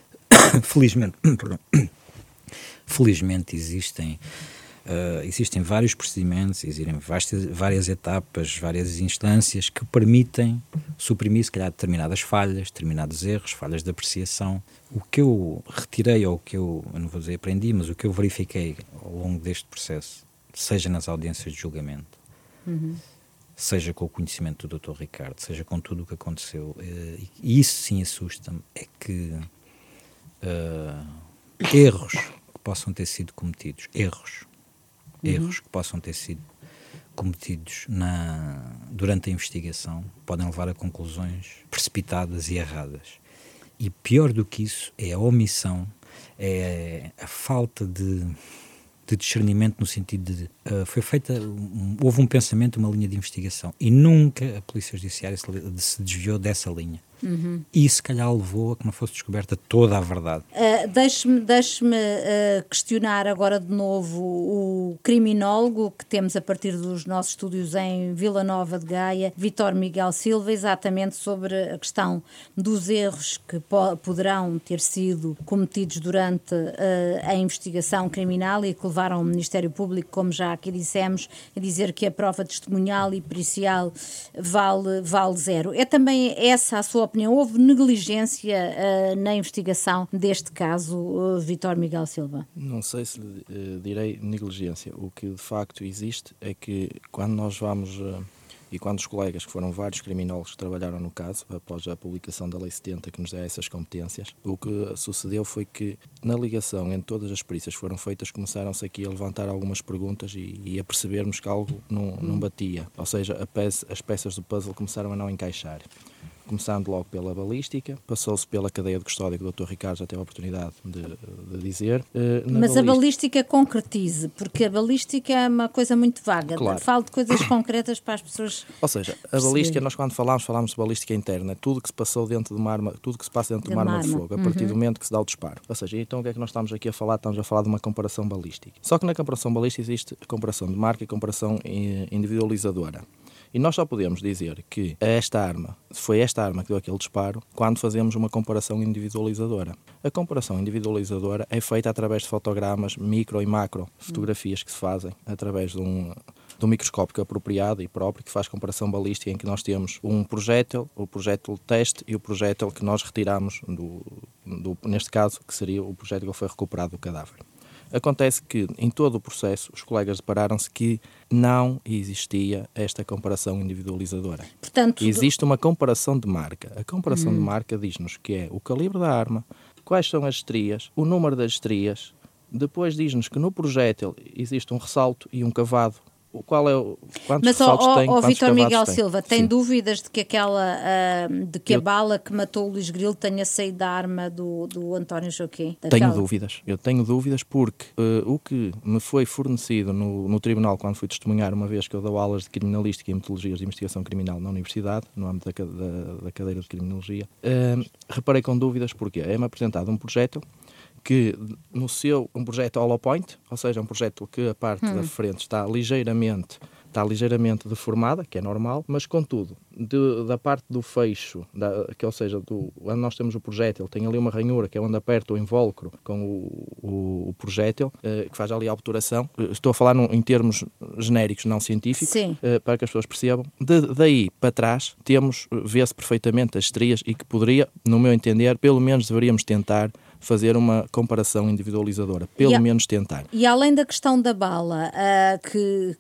Felizmente existem vários procedimentos, existem várias etapas, várias instâncias que permitem suprimir, se calhar, determinadas falhas, determinados erros, falhas de apreciação. O que eu retirei, ou o que eu não vou dizer aprendi, mas o que eu verifiquei ao longo deste processo, seja nas audiências de julgamento, seja com o conhecimento do Dr. Ricardo, seja com tudo o que aconteceu, e isso sim assusta-me, é que erros que possam ter sido cometidos, erros que possam ter sido cometidos durante a investigação podem levar a conclusões precipitadas e erradas. E pior do que isso é a omissão, é a falta de discernimento, no sentido de houve um pensamento, uma linha de investigação, e nunca a Polícia Judiciária se desviou dessa linha. E se calhar levou a que não fosse descoberta toda a verdade. Deixe-me questionar agora de novo o criminólogo que temos a partir dos nossos estúdios em Vila Nova de Gaia, Vítor Miguel Silva, exatamente sobre a questão dos erros que poderão ter sido cometidos durante a investigação criminal e que levaram o Ministério Público, como já aqui dissemos, a dizer que a prova testemunhal e pericial vale zero. É também essa a sua opinião? Houve negligência na investigação deste caso, Vítor Miguel Silva? Não sei se direi negligência. O que de facto existe é que quando nós vamos, e quando os colegas, que foram vários criminólogos que trabalharam no caso, após a publicação da Lei 70, que nos dá essas competências, o que sucedeu foi que, na ligação entre todas as perícias que foram feitas, começaram-se aqui a levantar algumas perguntas e a percebermos que algo não batia. Ou seja, as peças do puzzle começaram a não encaixar. Começando logo pela balística, passou-se pela cadeia de custódia que o Dr. Ricardo já teve a oportunidade de dizer. Mas a balística concretize, porque a balística é uma coisa muito vaga. Claro. Falo de coisas concretas para as pessoas. Ou seja, a balística, nós quando falamos de balística interna, tudo que se passou dentro de uma arma, tudo que se passa dentro de uma arma de fogo, a partir do momento que se dá o disparo. Ou seja, então o que é que nós estamos aqui a falar? Estamos a falar de uma comparação balística. Só que na comparação balística existe a comparação de marca e a comparação individualizadora. E nós só podemos dizer que foi esta arma que deu aquele disparo quando fazemos uma comparação individualizadora. A comparação individualizadora é feita através de fotogramas, micro e macro, fotografias que se fazem através de um microscópio apropriado e próprio, que faz comparação balística, em que nós temos um projétil, o projétil teste e o projétil que nós retiramos, neste caso, que seria o projétil que foi recuperado do cadáver. Acontece que, em todo o processo, os colegas depararam-se que não existia esta comparação individualizadora. Portanto, existe uma comparação de marca. A comparação de marca diz-nos que é o calibre da arma, quais são as estrias, o número das estrias, depois diz-nos que no projétil existe um ressalto e um cavado. Quantos ressaltos tem? Mas, Vítor Miguel Silva, tem dúvidas de que a bala que matou o Luís Grilo tenha saído da arma do António Joaquim? Eu tenho dúvidas porque o que me foi fornecido no tribunal quando fui testemunhar, uma vez que eu dou aulas de criminalística e metodologias de investigação criminal na universidade, no âmbito da cadeira de criminologia, reparei com dúvidas porque é-me apresentado um projétil que um projétil hollow point, ou seja, um projétil que a parte da frente está ligeiramente deformada, que é normal, mas contudo, da parte do fecho, ou seja, onde nós temos o projétil, tem ali uma ranhura, que é onde aperta o invólucro com o projétil, que faz ali a obturação. Estou a falar em genéricos, não científicos, para que as pessoas percebam. Daí para trás, vê-se perfeitamente as estrias e que poderia, no meu entender, pelo menos deveríamos tentar fazer uma comparação individualizadora, pelo menos tentar. E além da questão da bala, que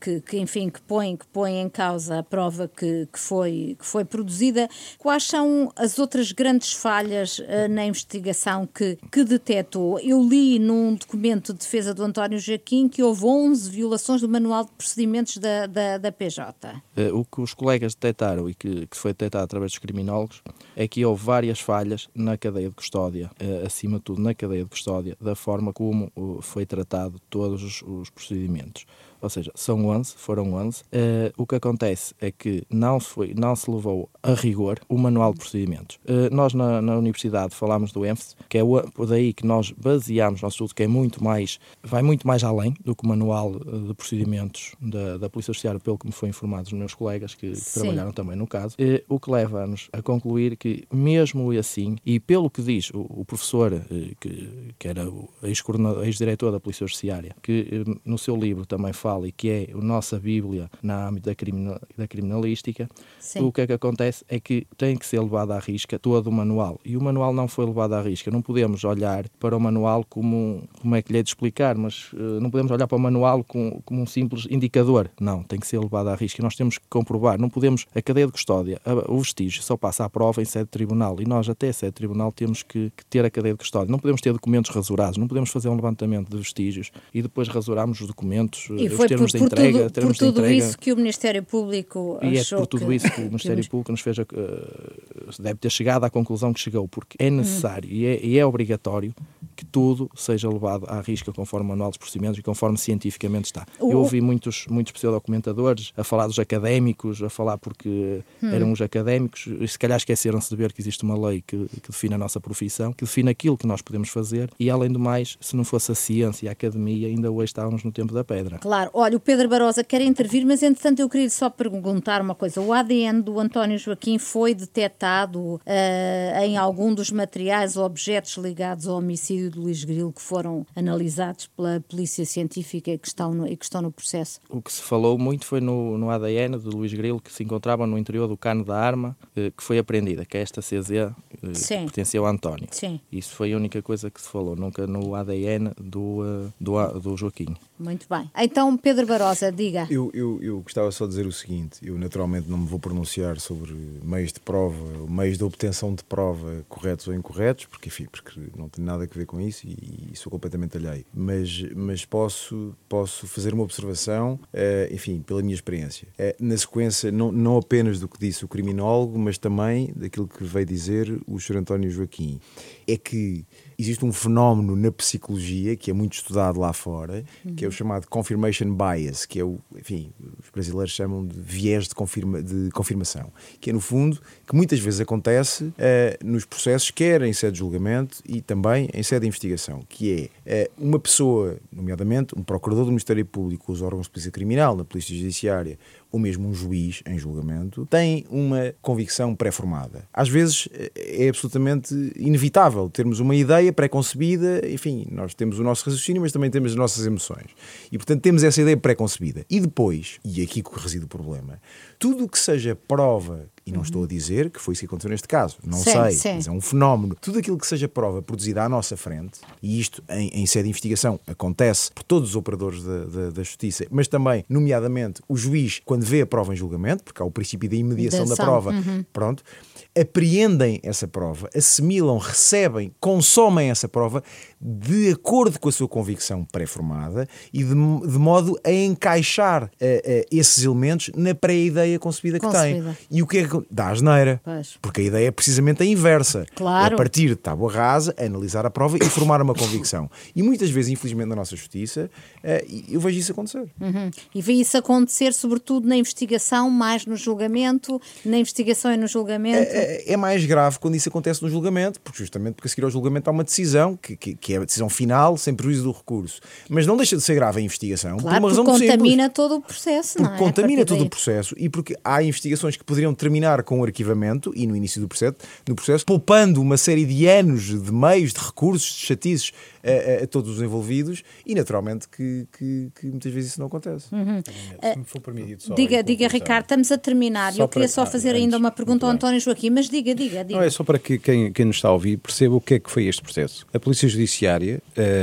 põe em causa a prova que foi produzida, quais são as outras grandes falhas na investigação que detectou? Eu li num documento de defesa do António Joaquim que houve 11 violações do manual de procedimentos da PJ. O que os colegas detectaram e que foi detectado através dos criminólogos é que houve várias falhas na cadeia de custódia, acima de tudo na cadeia de custódia, da forma como foi tratado todos os procedimentos. Ou seja, foram 11. O que acontece é que não se levou a rigor o manual de procedimentos. Nós na universidade falámos do ênfase, que é por daí que nós baseámos o nosso estudo, que vai muito mais além do que o manual de procedimentos da Polícia Judiciária, pelo que me foi informado os meus colegas que trabalharam também no caso, o que leva-nos a concluir que mesmo assim, e pelo que diz o professor, que era o ex-diretor da Polícia Judiciária, que no seu livro também fala e que é a nossa Bíblia na âmbito da criminalística, o que é que acontece é que tem que ser levado à risca todo o manual. E o manual não foi levado à risca. Não podemos olhar para o manual como é que lhe é de explicar, mas não podemos olhar para o manual como um simples indicador. Não, tem que ser levado à risca. Nós temos que comprovar. Não podemos, a cadeia de custódia, o vestígio só passa à prova em sede de tribunal e nós até sede de tribunal temos que ter a cadeia de custódia. Não podemos ter documentos rasurados, não podemos fazer um levantamento de vestígios e depois rasurarmos os documentos. Foi por tudo isso que o Ministério Público achou. E é por tudo isso que o Ministério Público nos fez deve ter chegado à conclusão que chegou, porque é necessário e é obrigatório que tudo seja levado à risca conforme o manual dos procedimentos e conforme cientificamente está. Eu ouvi muitos pseudocomentadores a falar dos académicos, a falar porque eram os académicos, e se calhar esqueceram-se de ver que existe uma lei que define a nossa profissão, que define aquilo que nós podemos fazer e, além do mais, se não fosse a ciência e a academia, ainda hoje estávamos no tempo da pedra. Claro. Olha, o Pedro Barosa quer intervir, mas entretanto eu queria só perguntar uma coisa. O ADN do António Joaquim foi detectado em algum dos materiais ou objetos ligados ao homicídio de Luís Grilo que foram analisados pela Polícia Científica e que estão no processo? O que se falou muito foi no ADN de Luís Grilo, que se encontrava no interior do cano da arma que foi apreendida, que é esta CZ que pertencia ao António. Sim. Isso foi a única coisa que se falou, nunca no ADN do Joaquim. Muito bem. Então, Pedro Barosa, diga. Eu gostava só de dizer o seguinte: eu naturalmente não me vou pronunciar sobre meios de prova, meios de obtenção de prova corretos ou incorretos, porque não tenho nada a ver com isso e sou completamente alheio. Mas posso fazer uma observação, pela minha experiência. Na sequência, não apenas do que disse o criminólogo, mas também daquilo que veio dizer o Sr. António Joaquim. É que existe um fenómeno na psicologia que é muito estudado lá fora, que é o chamado confirmation bias, que é os brasileiros chamam de viés de confirmação, que é no fundo que muitas vezes acontece nos processos, quer em sede de julgamento e também em sede de investigação, que é uma pessoa, nomeadamente um procurador do Ministério Público, os órgãos de polícia criminal, na polícia judiciária, ou mesmo um juiz em julgamento, tem uma convicção pré-formada. Às vezes é absolutamente inevitável termos uma ideia pré-concebida, nós temos o nosso raciocínio, mas também temos as nossas emoções. E, portanto, temos essa ideia pré-concebida. E depois, e aqui que reside o problema, tudo o que seja prova, e não estou a dizer que foi isso que aconteceu neste caso, não sei, mas é um fenómeno. Tudo aquilo que seja prova produzida à nossa frente, e isto em sede de investigação acontece por todos os operadores da justiça, mas também, nomeadamente, o juiz, quando vê a prova em julgamento, porque há o princípio da imediação da prova, apreendem essa prova, assimilam, recebem, consomem essa prova de acordo com a sua convicção pré-formada e de modo a encaixar esses elementos na pré-ideia concebida que têm. E o que é que dá asneira? Porque a ideia é precisamente a inversa. Claro. É partir de tábua rasa, analisar a prova e formar uma convicção. E muitas vezes, infelizmente, na nossa justiça, eu vejo isso acontecer. E vejo isso acontecer, sobretudo na investigação, mais no julgamento, na investigação e no julgamento. É mais grave quando isso acontece no julgamento, porque justamente porque a seguir ao julgamento há uma decisão que que é a decisão final sem prejuízo do recurso. Mas não deixa de ser grave a investigação, claro, por uma razão porque contamina simples. todo o processo, não é? Porque contamina todo o processo e porque há investigações que poderiam terminar com o arquivamento e no início do processo, poupando uma série de anos, de meios, de recursos, de chatices a todos os envolvidos e naturalmente que muitas vezes isso não acontece. Se me for permitido só Diga Ricardo, estamos a terminar. Eu queria só fazer ainda uma pergunta ao António Joaquim, mas diga. Não, é só para que quem nos está a ouvir perceba o que é que foi este processo. A Polícia Judiciária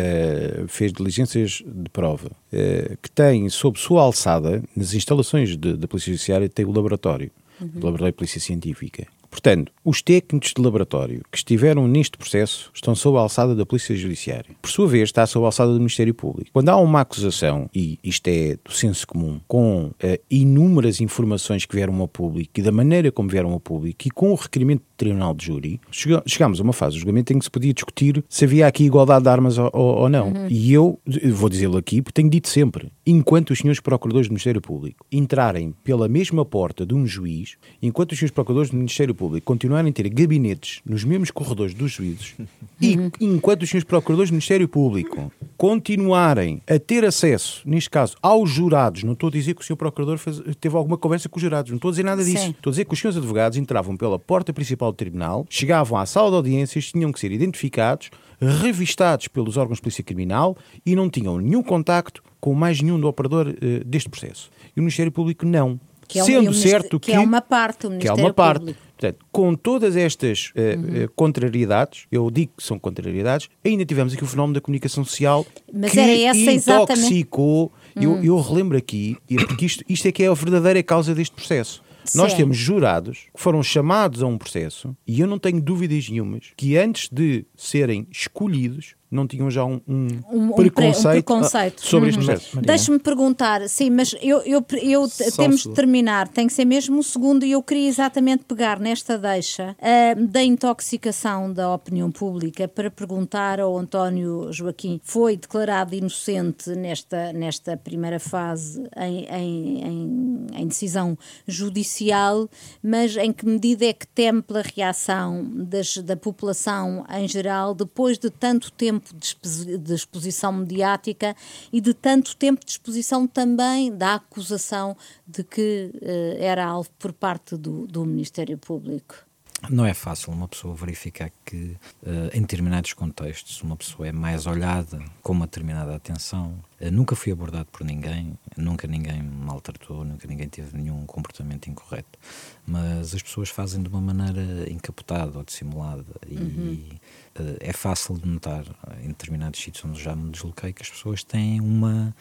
fez diligências de prova que tem sob sua alçada, nas instalações da Polícia Judiciária, tem o laboratório, o Laboratório de Polícia Científica. Portanto, os técnicos de laboratório que estiveram neste processo estão sob a alçada da Polícia Judiciária. Por sua vez, está sob a alçada do Ministério Público. Quando há uma acusação, e isto é do senso comum, com inúmeras informações que vieram ao público e da maneira como vieram ao público e com o requerimento do Tribunal de Júri, chegámos a uma fase do julgamento em que se podia discutir se havia aqui igualdade de armas ou não. E eu vou dizê-lo aqui porque tenho dito sempre, enquanto os senhores procuradores do Ministério Público entrarem pela mesma porta de um juiz, enquanto os senhores procuradores do Ministério Público continuarem a ter gabinetes nos mesmos corredores dos juízes e enquanto os senhores procuradores do Ministério Público continuarem a ter acesso, neste caso, aos jurados, não estou a dizer que o senhor procurador teve alguma conversa com os jurados, não estou a dizer nada disso. Sim. Estou a dizer que os senhores advogados entravam pela porta principal do tribunal, chegavam à sala de audiências, tinham que ser identificados, revistados pelos órgãos de polícia criminal e não tinham nenhum contacto com mais nenhum do operador deste processo. E o Ministério Público não. Sendo certo que é uma parte do Ministério Público. Portanto, com todas estas contrariedades, eu digo que são contrariedades, ainda tivemos aqui o fenómeno da comunicação social. Mas que intoxicou. Eu relembro aqui, porque isto é que é a verdadeira causa deste processo. Sim. Nós temos jurados que foram chamados a um processo e eu não tenho dúvidas nenhumas que antes de serem escolhidos não tinham já um preconceito sobre este processo. Deixe-me perguntar, sim, mas eu temos de terminar, tem que ser mesmo um segundo e eu queria exatamente pegar nesta deixa da intoxicação da opinião pública para perguntar ao António Joaquim, foi declarado inocente nesta primeira fase em decisão judicial, mas em que medida é que teme pela reação da população em geral depois de tanto tempo de exposição mediática e de tanto tempo de exposição também da acusação de que era alvo por parte do Ministério Público? Não é fácil uma pessoa verificar que em determinados contextos uma pessoa é mais olhada com uma determinada atenção. Nunca fui abordado por ninguém, nunca ninguém me maltratou, nunca ninguém teve nenhum comportamento incorreto. Mas as pessoas fazem de uma maneira encapotada ou dissimulada e é fácil de notar em determinados sítios onde já me desloquei que as pessoas têm uma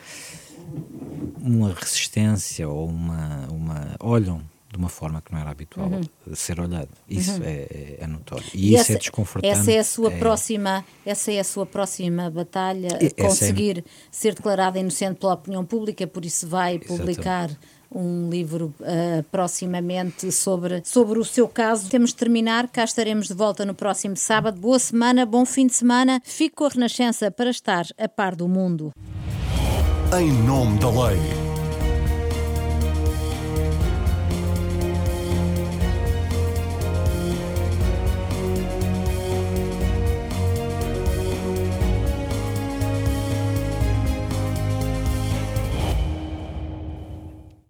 resistência ou olham de uma forma que não era habitual ser olhado. Isso é notório. E isso é desconfortante. Essa é a sua próxima batalha, conseguir ser declarada inocente pela opinião pública, por isso vai publicar um livro proximamente sobre o seu caso. Temos de terminar, cá estaremos de volta no próximo sábado. Boa semana, bom fim de semana. Fique com a Renascença para estar a par do mundo. Em nome da lei.